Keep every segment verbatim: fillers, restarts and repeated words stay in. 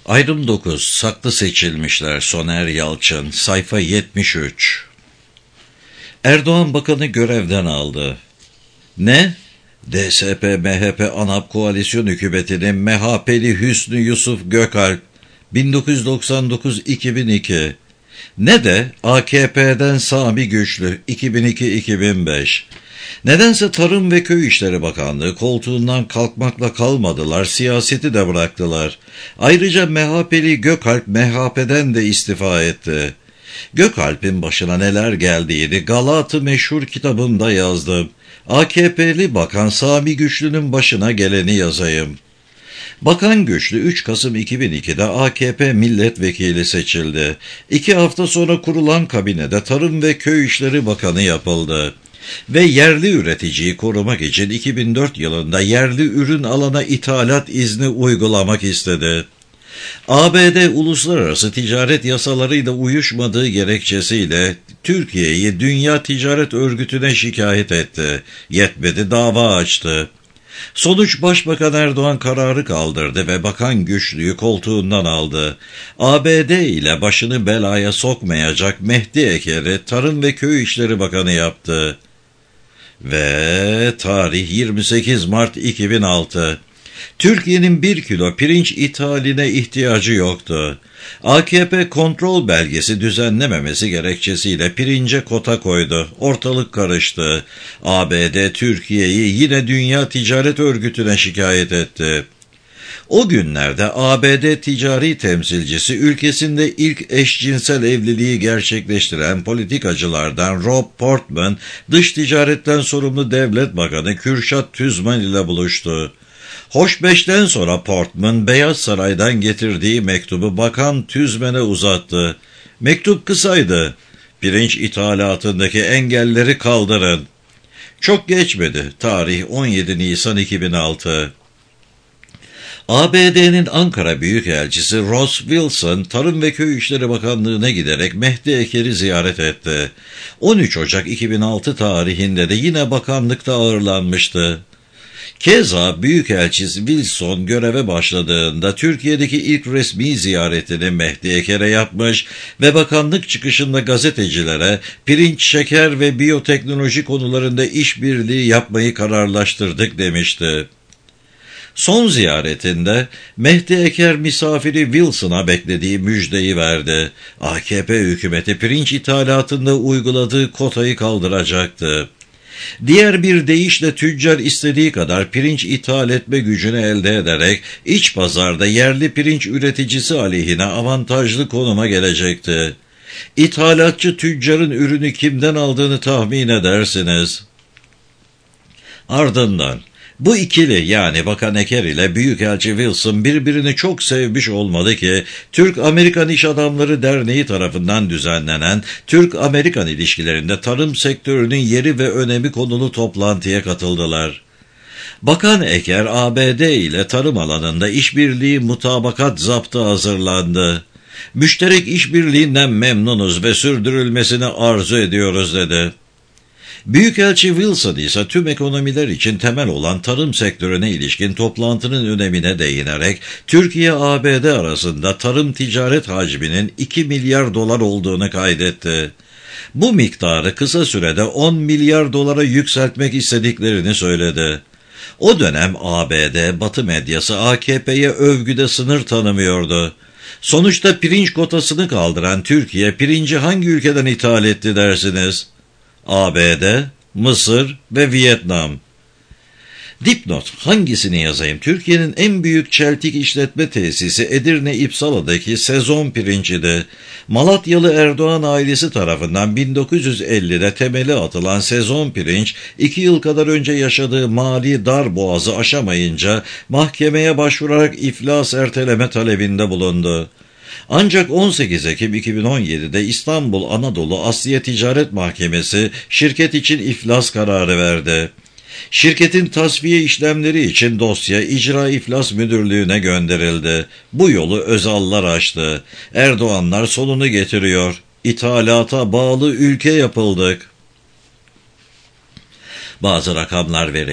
Ayrım dokuz. Saklı seçilmişler. Soner Yalçın. Sayfa yetmiş üç. Erdoğan Bakanı görevden aldı. Ne? D S P M H P ANAP koalisyon hükümetinin M H P'li Hüsnü Yusuf Gökalp bin dokuz yüz doksan dokuz iki bin iki. Ne de A K P'den Sami Güçlü iki bin iki iki bin beş. Nedense Tarım ve Köy İşleri Bakanlığı koltuğundan kalkmakla kalmadılar, siyaseti de bıraktılar. Ayrıca M H P'li Gökalp M H P'den de istifa etti. Gökalp'in başına neler geldiğini Galat-ı Meşhur kitabımda yazdım. A K P'li Bakan Sami Güçlü'nün başına geleni yazayım. Bakan Güçlü üç Kasım iki bin iki'de A K P milletvekili seçildi. İki hafta sonra kurulan kabinede Tarım ve Köy İşleri Bakanı yapıldı. Ve yerli üreticiyi korumak için iki bin dört yılında yerli ürün alana ithalat izni uygulamak istedi. A B D uluslararası ticaret yasalarıyla uyuşmadığı gerekçesiyle Türkiye'yi Dünya Ticaret Örgütü'ne şikayet etti. Yetmedi, dava açtı. Sonuç Başbakan Erdoğan kararı kaldırdı ve Bakan Güçlü'yü koltuğundan aldı. A B D ile başını belaya sokmayacak Mehdi Eker'i Tarım ve Köy İşleri Bakanı yaptı. Ve tarih yirmi sekiz Mart iki bin altı. Türkiye'nin bir kilo pirinç ithaline ihtiyacı yoktu. A K P kontrol belgesi düzenlememesi gerekçesiyle pirince kota koydu. Ortalık karıştı. A B D Türkiye'yi yine Dünya Ticaret Örgütü'ne şikayet etti. O günlerde A B D ticari temsilcisi ülkesinde ilk eşcinsel evliliği gerçekleştiren politikacılardan Rob Portman, dış ticaretten sorumlu devlet bakanı Kürşat Tüzman ile buluştu. Hoş beşten sonra Portman, Beyaz Saray'dan getirdiği mektubu Bakan Tüzmen'e uzattı. Mektup kısaydı. Pirinç ithalatındaki engelleri kaldırın. Çok geçmedi. Tarih on yedi Nisan iki bin altı. A B D'nin Ankara Büyükelçisi Ross Wilson, Tarım ve Köy İşleri Bakanlığı'na giderek Mehdi Eker'i ziyaret etti. on üç Ocak iki bin altı tarihinde de yine bakanlıkta ağırlanmıştı. Keza Büyükelçisi Wilson göreve başladığında Türkiye'deki ilk resmi ziyaretini Mehdi Eker'e yapmış ve bakanlık çıkışında gazetecilere pirinç, şeker ve biyoteknoloji konularında işbirliği yapmayı kararlaştırdık demişti. Son ziyaretinde Mehdi Eker misafiri Wilson'a beklediği müjdeyi verdi. A K P hükümeti pirinç ithalatında uyguladığı kotayı kaldıracaktı. Diğer bir deyişle tüccar istediği kadar pirinç ithal etme gücünü elde ederek iç pazarda yerli pirinç üreticisi aleyhine avantajlı konuma gelecekti. İthalatçı tüccarın ürünü kimden aldığını tahmin edersiniz. Ardından bu ikili yani Bakan Eker ile Büyükelçi Wilson birbirini çok sevmiş olmalı ki Türk-Amerikan İş Adamları Derneği tarafından düzenlenen Türk-Amerikan ilişkilerinde tarım sektörünün yeri ve önemi konulu toplantıya katıldılar. Bakan Eker A B D ile tarım alanında işbirliği mutabakat zaptı hazırlandı. Müşterek işbirliğinden memnunuz ve sürdürülmesini arzu ediyoruz dedi. Büyükelçi Wilson ise tüm ekonomiler için temel olan tarım sektörüne ilişkin toplantının önemine değinerek Türkiye-A B D arasında tarım ticaret hacminin iki milyar dolar olduğunu kaydetti. Bu miktarı kısa sürede on milyar dolara yükseltmek istediklerini söyledi. O dönem A B D Batı medyası A K P'ye övgüde sınır tanımıyordu. Sonuçta pirinç kotasını kaldıran Türkiye pirinci hangi ülkeden ithal etti dersiniz? A B D, Mısır ve Vietnam. Dipnot, hangisini yazayım? Türkiye'nin en büyük çeltik işletme tesisi Edirne İpsala'daki Sezon Pirinci'de. Malatyalı Erdoğan ailesi tarafından bin dokuz yüz ellide temeli atılan Sezon Pirinç, iki yıl kadar önce yaşadığı mali darboğazı aşamayınca mahkemeye başvurarak iflas erteleme talebinde bulundu. Ancak on sekiz Ekim iki bin on yedi'de İstanbul Anadolu Asliye Ticaret Mahkemesi şirket için iflas kararı verdi. Şirketin tasfiye işlemleri için dosya İcra İflas Müdürlüğü'ne gönderildi. Bu yolu Özallar açtı. Erdoğanlar sonunu getiriyor. İthalata bağlı ülke yapıldık. Bazı rakamlar vereyim.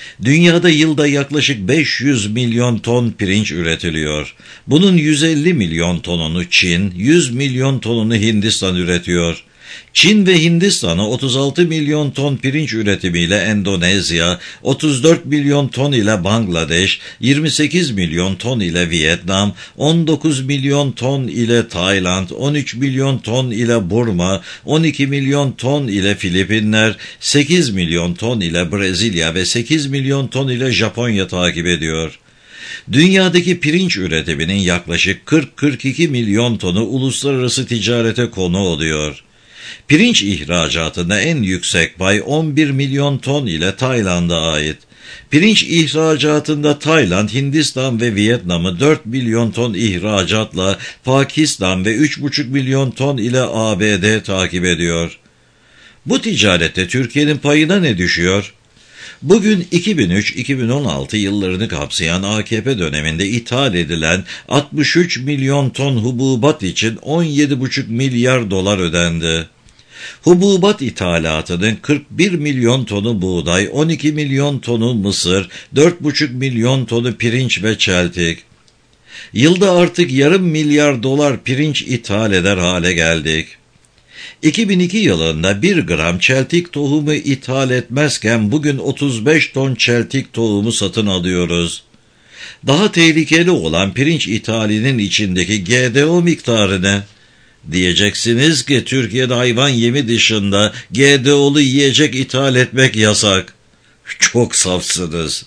Dünyada yılda yaklaşık beş yüz milyon ton pirinç üretiliyor. Bunun yüz elli milyon tonunu Çin, yüz milyon tonunu Hindistan üretiyor. Çin ve Hindistan'a otuz altı milyon ton pirinç üretimiyle Endonezya, otuz dört milyon ton ile Bangladeş, yirmi sekiz milyon ton ile Vietnam, on dokuz milyon ton ile Tayland, on üç milyon ton ile Burma, on iki milyon ton ile Filipinler, sekiz milyon ton ile Brezilya ve sekiz milyon ton ile Japonya takip ediyor. Dünyadaki pirinç üretiminin yaklaşık kırk kırk iki milyon tonu uluslararası ticarete konu oluyor. Pirinç ihracatında en yüksek pay on bir milyon ton ile Tayland'a ait. Pirinç ihracatında Tayland, Hindistan ve Vietnam'ı dört milyon ton ihracatla Pakistan ve üç buçuk milyon ton ile A B D takip ediyor. Bu ticarette Türkiye'nin payına ne düşüyor? Bugün iki bin üç iki bin on altı yıllarını kapsayan A K P döneminde ithal edilen altmış üç milyon ton hububat için on yedi buçuk milyar dolar ödendi. Hububat ithalatının kırk bir milyon tonu buğday, on iki milyon tonu mısır, dört buçuk milyon tonu pirinç ve çeltik. Yılda artık yarım milyar dolar pirinç ithal eder hale geldik. iki bin iki yılında bir gram çeltik tohumu ithal etmezken bugün otuz beş ton çeltik tohumu satın alıyoruz. Daha tehlikeli olan pirinç ithalinin içindeki G D O miktarı ne? Diyeceksiniz ki Türkiye'de hayvan yemi dışında G D O'lu yiyecek ithal etmek yasak. Çok safsınız.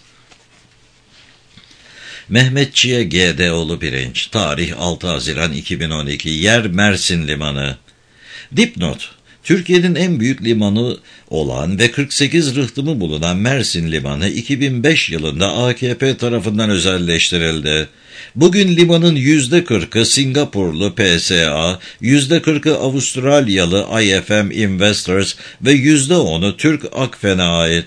Mehmetçiğe G D O'lu pirinç. Tarih altı Haziran iki bin on iki. Yer Mersin Limanı. Dipnot: Türkiye'nin en büyük limanı olan ve kırk sekiz rıhtımı bulunan Mersin Limanı iki bin beş yılında A K P tarafından özelleştirildi. Bugün limanın yüzde kırkı Singapurlu P S A, yüzde kırkı Avustralyalı I F M Investors ve yüzde onu Türk Akfen'e ait.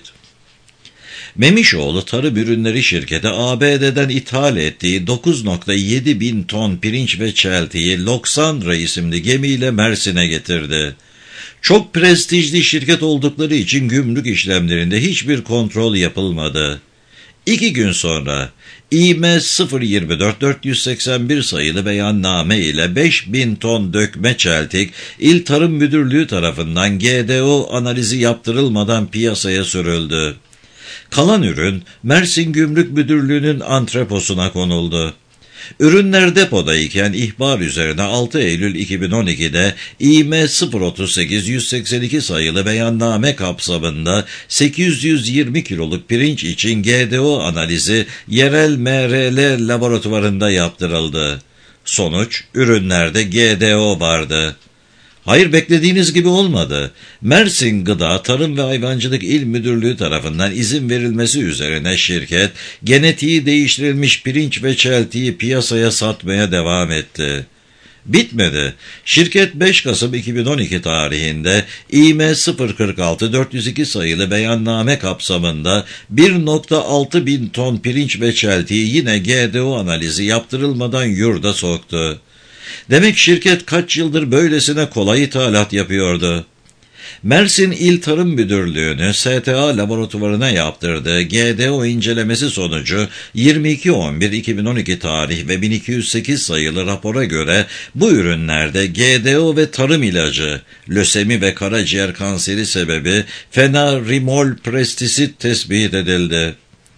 Memişoğlu Tarım Ürünleri Şirketi A B D'den ithal ettiği dokuz nokta yedi bin ton pirinç ve çeltiği Loksandra isimli gemiyle Mersin'e getirdi. Çok prestijli şirket oldukları için gümrük işlemlerinde hiçbir kontrol yapılmadı. İki gün sonra İ M sıfır yirmi dört dört yüz seksen bir sayılı beyanname ile beş bin ton dökme çeltik İl Tarım Müdürlüğü tarafından G D O analizi yaptırılmadan piyasaya sürüldü. Kalan ürün Mersin Gümrük Müdürlüğü'nün antreposuna konuldu. Ürünler depodayken ihbar üzerine altı Eylül iki bin on iki'de İ M sıfır otuz sekiz yüz seksen iki sayılı beyanname kapsamında sekiz yüz yirmi kiloluk pirinç için G D O analizi yerel M R L laboratuvarında yaptırıldı. Sonuç, ürünlerde G D O vardı. Hayır, beklediğiniz gibi olmadı. Mersin Gıda, Tarım ve Hayvancılık İl Müdürlüğü tarafından izin verilmesi üzerine şirket, genetiği değiştirilmiş pirinç ve çeltiği piyasaya satmaya devam etti. Bitmedi. Şirket beş Kasım iki bin on iki tarihinde İ M sıfır kırk altı dört yüz iki sayılı beyanname kapsamında bir nokta altı bin ton pirinç ve çeltiği yine G D O analizi yaptırılmadan yurda soktu. Demek şirket kaç yıldır böylesine kolay ithalat yapıyordu. Mersin İl Tarım Müdürlüğü'nün S T A laboratuvarına yaptırdığı G D O incelemesi sonucu yirmi iki on bir iki bin on iki tarih ve bin iki yüz sekiz sayılı rapora göre bu ürünlerde G D O ve tarım ilacı, lösemi ve karaciğer kanseri sebebi fenarimol prestisit tespit edildi.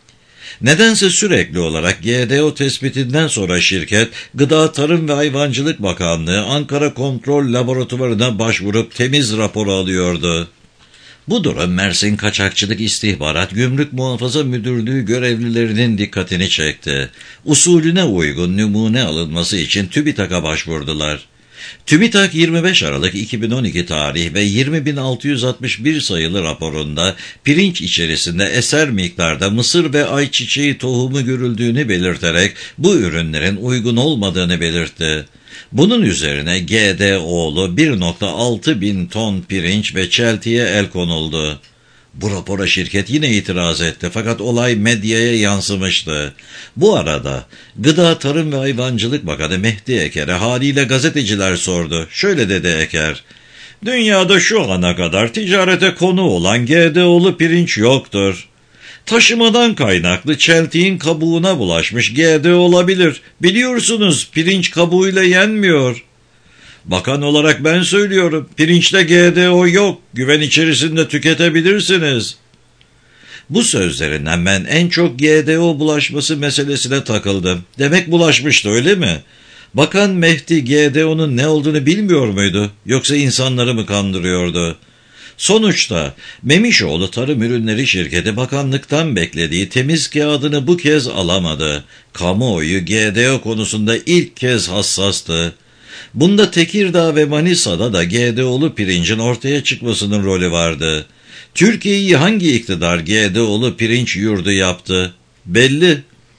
Nedense sürekli olarak G D O tespitinden sonra şirket, Gıda Tarım ve Hayvancılık Bakanlığı Ankara Kontrol Laboratuvarına başvurup temiz raporu alıyordu. Bu durum Mersin Kaçakçılık İstihbarat Gümrük Muhafaza Müdürlüğü görevlilerinin dikkatini çekti. Usulüne uygun numune alınması için TÜBİTAK'a başvurdular. TÜBİTAK yirmi beş Aralık iki bin on iki tarih ve yirmi bin altı yüz altmış bir sayılı raporunda pirinç içerisinde eser miktarda mısır ve ayçiçeği tohumu görüldüğünü belirterek bu ürünlerin uygun olmadığını belirtti. Bunun üzerine G D O'lu bir nokta altı bin ton pirinç ve çeltiğe el konuldu. Bu rapora şirket yine itiraz etti fakat olay medyaya yansımıştı. Bu arada Gıda Tarım ve Hayvancılık Bakanı Mehdi Eker'e haliyle gazeteciler sordu. Şöyle dedi Eker: "Dünyada şu ana kadar ticarete konu olan G D O'lu pirinç yoktur. Taşımadan kaynaklı çeltiğin kabuğuna bulaşmış G D O olabilir. Biliyorsunuz pirinç kabuğuyla yenmiyor. Bakan olarak ben söylüyorum. Pirinçte G D O yok. Güven içerisinde tüketebilirsiniz. Bu sözlerinden ben en çok G D O bulaşması meselesine takıldım. Demek bulaşmıştı, öyle mi? Bakan Mehdi G D O'nun ne olduğunu bilmiyor muydu? Yoksa insanları mı kandırıyordu? Sonuçta Memişoğlu Tarım Ürünleri Şirketi bakanlıktan beklediği temiz kağıdını bu kez alamadı. Kamuoyu G D O konusunda ilk kez hassastı. Bunda Tekirdağ ve Manisa'da da G D O'lu pirincin ortaya çıkmasının rolü vardı. Türkiye'yi hangi iktidar G D O'lu pirinç yurdu yaptı? Belli.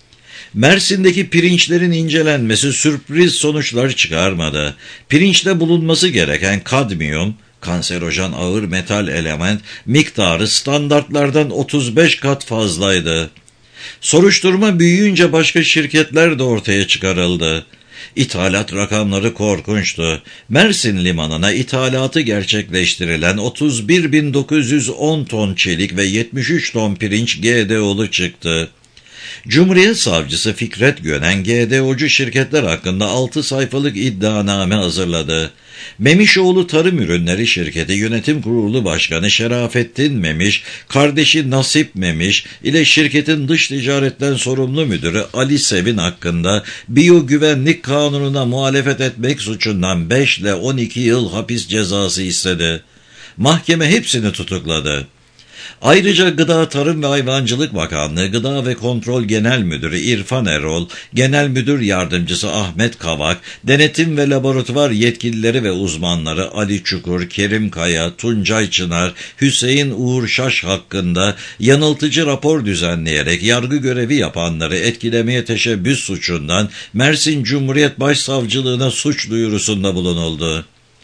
Mersin'deki pirinçlerin incelenmesi sürpriz sonuçlar çıkarmadı. Pirinçte bulunması gereken kadmiyum, kanserojen ağır metal element miktarı standartlardan otuz beş kat fazlaydı. Soruşturma büyüyünce başka şirketler de ortaya çıkarıldı. İthalat rakamları korkunçtu. Mersin limanına ithalatı gerçekleştirilen otuz bir bin dokuz yüz on ton çelik ve yetmiş üç ton pirinç G D O'lu çıktı. Cumhuriyet Savcısı Fikret Gönen G D O'cu şirketler hakkında altı sayfalık iddianame hazırladı. Memişoğlu Tarım Ürünleri Şirketi Yönetim Kurulu Başkanı Şerafettin Memiş, kardeşi Nasip Memiş ile şirketin dış ticaretten sorumlu müdürü Ali Sevin hakkında biyogüvenlik kanununa muhalefet etmek suçundan beş ile on iki yıl hapis cezası istedi. Mahkeme hepsini tutukladı. Ayrıca Gıda Tarım ve Hayvancılık Bakanlığı Gıda ve Kontrol Genel Müdürü İrfan Erol, Genel Müdür Yardımcısı Ahmet Kavak, denetim ve laboratuvar yetkilileri ve uzmanları Ali Çukur, Kerim Kaya, Tuncay Çınar, Hüseyin Uğur Şaş hakkında yanıltıcı rapor düzenleyerek yargı görevi yapanları etkilemeye teşebbüs suçundan Mersin Cumhuriyet Başsavcılığına suç duyurusunda bulunuldu.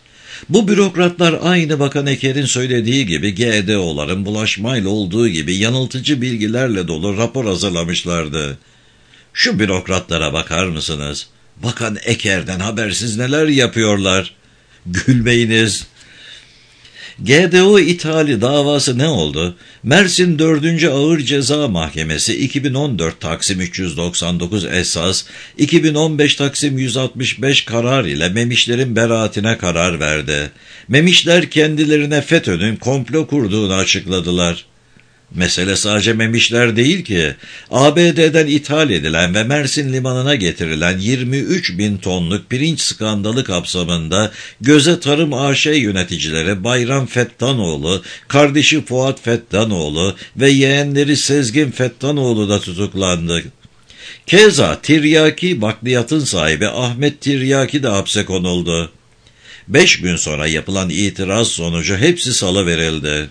Bu bürokratlar aynı Bakan Eker'in söylediği gibi G D O'ların bulaşmayla olduğu gibi yanıltıcı bilgilerle dolu rapor hazırlamışlardı. Şu bürokratlara bakar mısınız? Bakan Eker'den habersiz neler yapıyorlar? Gülmeyiniz. G D O ithali davası ne oldu? Mersin dördüncü Ağır Ceza Mahkemesi iki bin on dört Taksim üç yüz doksan dokuz esas, iki bin on beş Taksim yüz altmış beş karar ile Memişlerin beraatine karar verdi. Memişler kendilerine FETÖ'nün komplo kurduğunu açıkladılar. Mesele sadece Memişler değil ki, A B D'den ithal edilen ve Mersin limanına getirilen yirmi üç bin tonluk pirinç skandalı kapsamında Göze Tarım A Ş yöneticileri Bayram Fettanoğlu, kardeşi Fuat Fettanoğlu ve yeğenleri Sezgin Fettanoğlu da tutuklandı. Keza Tiryaki bakliyatın sahibi Ahmet Tiryaki de hapse konuldu. Beş gün sonra yapılan itiraz sonucu hepsi salıverildi.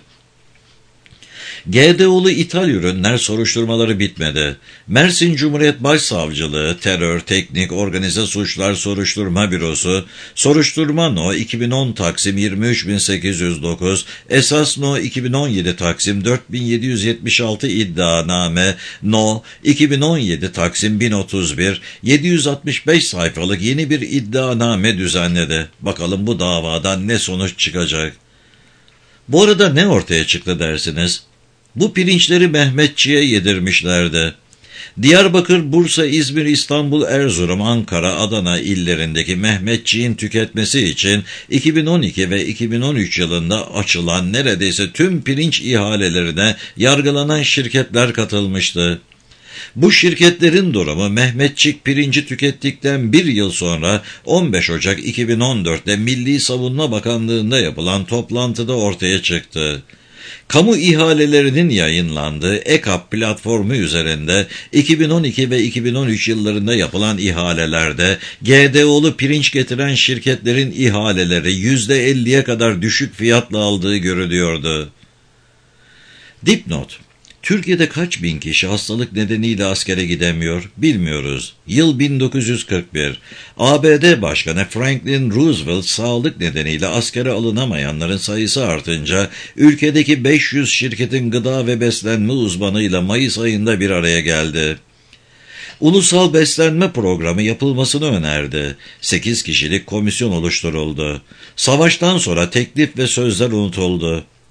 G D O'lu ithal ürünler soruşturmaları bitmedi. Mersin Cumhuriyet Başsavcılığı, Terör, Teknik, Organize Suçlar Soruşturma Bürosu, Soruşturma No iki bin on Taksim yirmi üç bin sekiz yüz dokuz, Esas No iki bin on yedi Taksim dört bin yedi yüz yetmiş altı İddianame No iki bin on yedi Taksim bin otuz bir, yedi yüz altmış beş sayfalık yeni bir iddianame düzenledi. Bakalım bu davadan ne sonuç çıkacak? Bu arada ne ortaya çıktı dersiniz? Bu pirinçleri Mehmetçiğe yedirmişlerdi. Diyarbakır, Bursa, İzmir, İstanbul, Erzurum, Ankara, Adana illerindeki Mehmetçiğin tüketmesi için iki bin on iki ve iki bin on üç yılında açılan neredeyse tüm pirinç ihalelerine yargılanan şirketler katılmıştı. Bu şirketlerin durumu Mehmetçik pirinci tükettikten bir yıl sonra on beş Ocak iki bin on dört'te Milli Savunma Bakanlığı'nda yapılan toplantıda ortaya çıktı. Kamu ihalelerinin yayınlandığı EKAP platformu üzerinde iki bin on iki ve iki bin on üç yıllarında yapılan ihalelerde G D O'lu pirinç getiren şirketlerin ihaleleri yüzde elli'ye kadar düşük fiyatla aldığı görülüyordu. Dipnot: Türkiye'de kaç bin kişi hastalık nedeniyle askere gidemiyor bilmiyoruz. Yıl bin dokuz yüz kırk bir. A B D Başkanı Franklin Roosevelt sağlık nedeniyle askere alınamayanların sayısı artınca ülkedeki beş yüz şirketin gıda ve beslenme uzmanıyla Mayıs ayında bir araya geldi. Ulusal beslenme programı yapılmasını önerdi. sekiz kişilik komisyon oluşturuldu. Savaştan sonra teklif ve sözler unutuldu.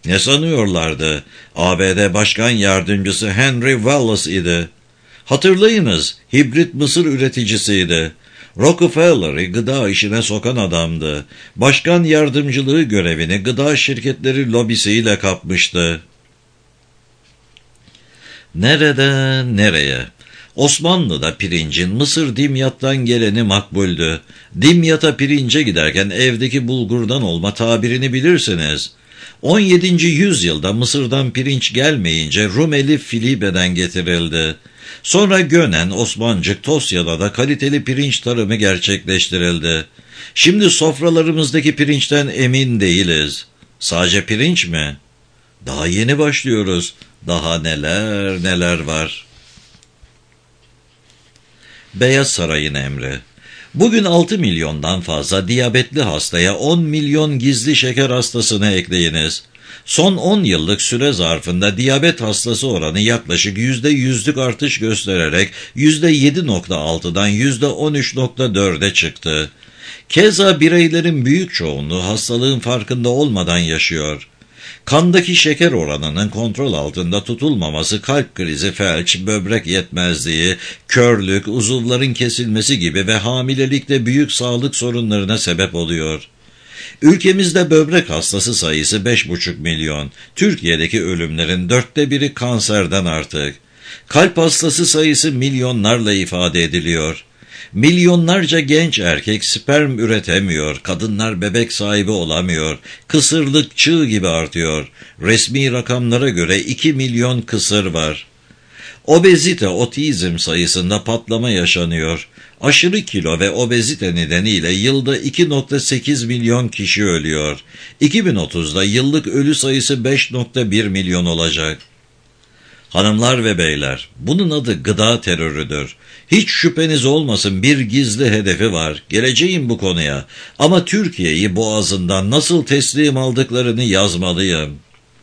Ne sanıyorlardı? A B D Başkan Yardımcısı Henry Wallace idi. Hatırlayınız, hibrit mısır üreticisiydi. Rockefeller'ı gıda işine sokan adamdı. Başkan yardımcılığı görevini gıda şirketleri lobisiyle kapmıştı. Nereden nereye? Osmanlı'da pirincin Mısır Dimyat'tan geleni makbuldü. Dimyat'a pirince giderken evdeki bulgurdan olma tabirini bilirsiniz. on yedinci yüzyılda Mısır'dan pirinç gelmeyince Rumeli Filibe'den getirildi. Sonra Gönen, Osmancık, Tosya'da da kaliteli pirinç tarımı gerçekleştirildi. Şimdi sofralarımızdaki pirinçten emin değiliz. Sadece pirinç mi? Daha yeni başlıyoruz. Daha neler neler var. Beyaz Saray'ın emri. Bugün altı milyondan fazla diyabetli hastaya on milyon gizli şeker hastasını ekleyiniz. Son on yıllık süre zarfında diyabet hastası oranı yaklaşık yüzde yüzlük artış göstererek yüzde yedi nokta altıdan yüzde on üç nokta dörde çıktı. Keza bireylerin büyük çoğunluğu hastalığın farkında olmadan yaşıyor. Kandaki şeker oranının kontrol altında tutulmaması kalp krizi, felç, böbrek yetmezliği, körlük, uzuvların kesilmesi gibi ve hamilelikte büyük sağlık sorunlarına sebep oluyor. Ülkemizde böbrek hastası sayısı beş buçuk milyon. Türkiye'deki ölümlerin dörtte biri kanserden artık. Kalp hastası sayısı milyonlarla ifade ediliyor. Milyonlarca genç erkek sperm üretemiyor, kadınlar bebek sahibi olamıyor, kısırlık çığ gibi artıyor. Resmi rakamlara göre iki milyon kısır var. Obezite, otizm sayısında patlama yaşanıyor. Aşırı kilo ve obezite nedeniyle yılda iki nokta sekiz milyon kişi ölüyor. iki bin otuzda yıllık ölü sayısı beş nokta bir milyon olacak. Hanımlar ve beyler, bunun adı gıda terörüdür. Hiç şüpheniz olmasın, bir gizli hedefi var. Geleceğim bu konuya. Ama Türkiye'yi boğazından nasıl teslim aldıklarını yazmalıyım.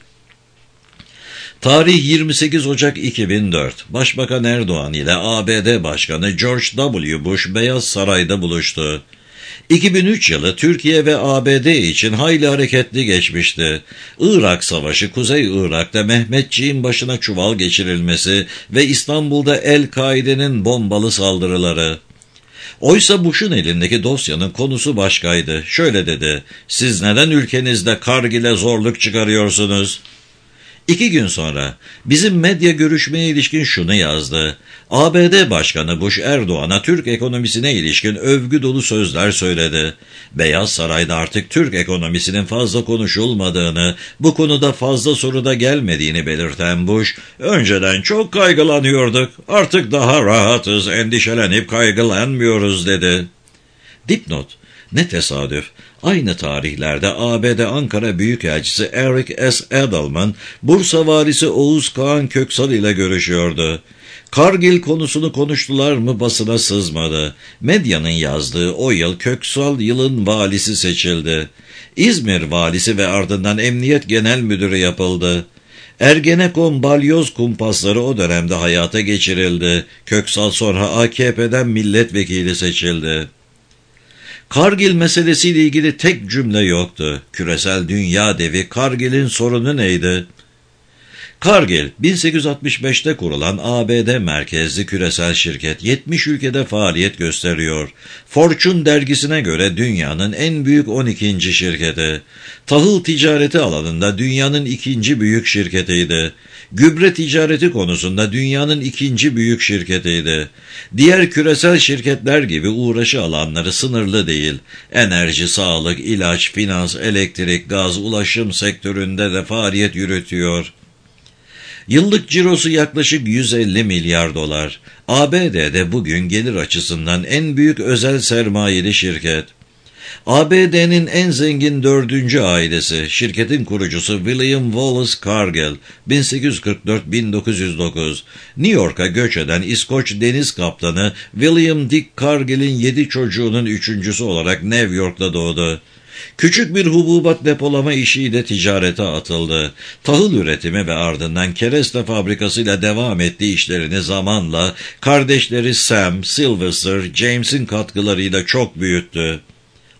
Tarih yirmi sekiz Ocak iki bin dört. Başbakan Erdoğan ile A B D Başkanı George W. Bush Beyaz Saray'da buluştu. iki bin üç yılı Türkiye ve A B D için hayli hareketli geçmişti. Irak Savaşı, Kuzey Irak'ta Mehmetçiğin başına çuval geçirilmesi ve İstanbul'da El-Kaide'nin bombalı saldırıları. Oysa Bush'un elindeki dosyanın konusu başkaydı. Şöyle dedi: "Siz neden ülkenizde Kargil'e zorluk çıkarıyorsunuz?" İki gün sonra bizim medya görüşmeye ilişkin şunu yazdı: A B D Başkanı Bush Erdoğan'a Türk ekonomisine ilişkin övgü dolu sözler söyledi. Beyaz Saray'da artık Türk ekonomisinin fazla konuşulmadığını, bu konuda fazla soru da gelmediğini belirten Bush, "Önceden çok kaygılanıyorduk, artık daha rahatız, endişelenip kaygılanmıyoruz" dedi. Dipnot: ne tesadüf, aynı tarihlerde A B D Ankara Büyükelçisi Eric S. Edelman, Bursa Valisi Oğuz Kağan Köksal ile görüşüyordu. Kargil konusunu konuştular mı basına sızmadı. Medyanın yazdığı o yıl Köksal yılın valisi seçildi. İzmir valisi ve ardından Emniyet Genel Müdürü yapıldı. Ergenekon balyoz kumpasları o dönemde hayata geçirildi. Köksal sonra A K P'den milletvekili seçildi. Kargil meselesiyle ilgili tek cümle yoktu. Küresel dünya devi Kargil'in sorunu neydi? Kargil, bin sekiz yüz altmış beşte kurulan A B D merkezli küresel şirket, yetmiş ülkede faaliyet gösteriyor. Fortune dergisine göre dünyanın en büyük on ikinci şirketi. Tahıl ticareti alanında dünyanın ikinci büyük şirketiydi. Gübre ticareti konusunda dünyanın ikinci büyük şirketiydi. Diğer küresel şirketler gibi uğraşı alanları sınırlı değil. Enerji, sağlık, ilaç, finans, elektrik, gaz, ulaşım sektöründe de faaliyet yürütüyor. Yıllık cirosu yaklaşık yüz elli milyar dolar. A B D'de bugün gelir açısından en büyük özel sermayeli şirket. A B D'nin en zengin dördüncü ailesi, şirketin kurucusu William Wallace Cargill, bin sekiz yüz kırk dört - bin dokuz yüz dokuz. New York'a göç eden İskoç deniz kaptanı William Dick Cargill'in yedi çocuğunun üçüncüsü olarak New York'ta doğdu. Küçük bir hububat depolama işiyle ticarete atıldı. Tahıl üretimi ve ardından kereste fabrikasıyla devam ettiği işlerini zamanla kardeşleri Sam, Sylvester, James'in katkılarıyla çok büyüttü.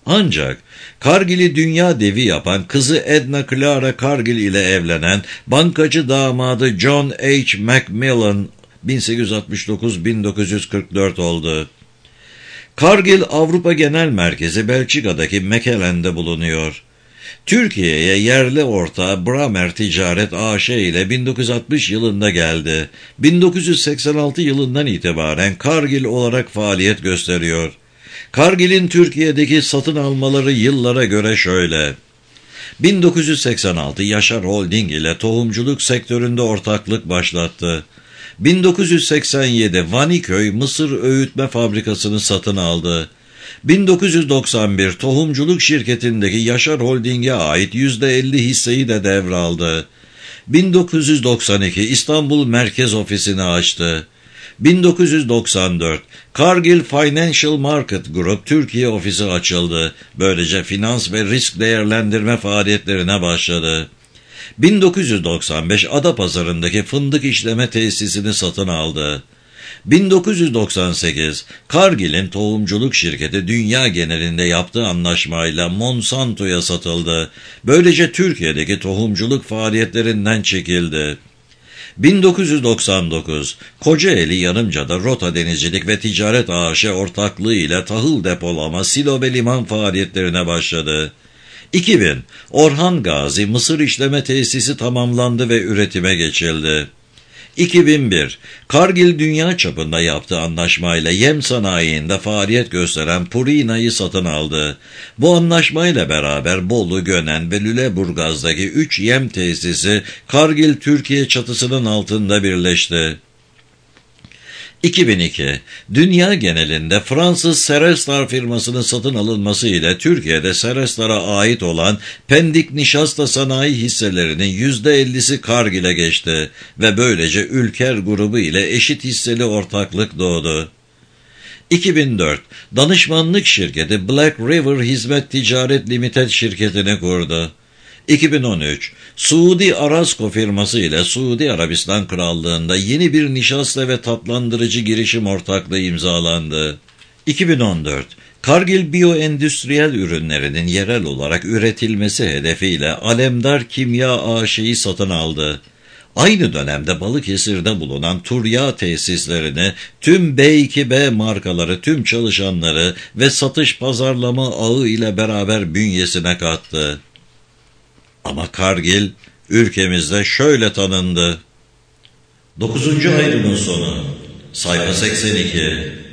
Ancak Kargil'i dünya devi yapan, kızı Edna Clara Cargill ile evlenen bankacı damadı John H. Macmillan bin sekiz yüz altmış dokuz - bin dokuz yüz kırk dört oldu. Cargill Avrupa Genel Merkezi Belçika'daki Mechelen'de bulunuyor. Türkiye'ye yerli ortağı Bramer Ticaret A Ş ile bin dokuz yüz altmış yılında geldi. bin dokuz yüz seksen altı yılından itibaren Cargill olarak faaliyet gösteriyor. Cargill'in Türkiye'deki satın almaları yıllara göre şöyle: bin dokuz yüz seksen altı Yaşar Holding ile tohumculuk sektöründe ortaklık başlattı. bin dokuz yüz seksen yedi Vaniköy Mısır Öğütme Fabrikası'nı satın aldı. bin dokuz yüz doksan bir tohumculuk şirketindeki Yaşar Holding'e ait yüzde elli hisseyi de devraldı. bin dokuz yüz doksan iki İstanbul Merkez Ofisini açtı. bin dokuz yüz doksan dört Cargill Financial Market Group Türkiye ofisi açıldı. Böylece finans ve risk değerlendirme faaliyetlerine başladı. bin dokuz yüz doksan beş Adapazarı'ndaki fındık işleme tesisini satın aldı. bin dokuz yüz doksan sekiz Cargill'in tohumculuk şirketi dünya genelinde yaptığı anlaşmayla Monsanto'ya satıldı. Böylece Türkiye'deki tohumculuk faaliyetlerinden çekildi. bin dokuz yüz doksan dokuz Kocaeli Yarımca'da Rota Denizcilik ve Ticaret A Ş ortaklığı ile tahıl depolama, silo ve liman faaliyetlerine başladı. iki bin Orhan Gazi Mısır işleme tesisi tamamlandı ve üretime geçildi. iki bin bir Cargill dünya çapında yaptığı anlaşmayla yem sanayinde faaliyet gösteren Purina'yı satın aldı. Bu anlaşmayla beraber Bolu, Gönen ve Lüleburgaz'daki üç yem tesisi Cargill Türkiye çatısının altında birleşti. iki bin iki Dünya genelinde Fransız Serestar firmasının satın alınması ile Türkiye'de Serestar'a ait olan Pendik Nişasta Sanayi hisselerinin yüzde ellisi Cargill'e geçti ve böylece Ülker grubu ile eşit hisseli ortaklık doğdu. iki bin dört Danışmanlık şirketi Black River Hizmet Ticaret Limited şirketini kurdu. iki bin on üç Suudi Aramco firması ile Suudi Arabistan Krallığı'nda yeni bir nişasta ve tatlandırıcı girişim ortaklığı imzalandı. iki bin on dört Cargill biyoendüstriyel ürünlerinin yerel olarak üretilmesi hedefiyle Alemdar Kimya A Ş'yi satın aldı. Aynı dönemde Balıkesir'de bulunan Turya tesislerini, tüm B iki B markaları, tüm çalışanları ve satış pazarlama ağı ile beraber bünyesine kattı. Ama Cargill ülkemizde şöyle tanındı. dokuzuncu ayrımın sonu, sayfa seksen iki.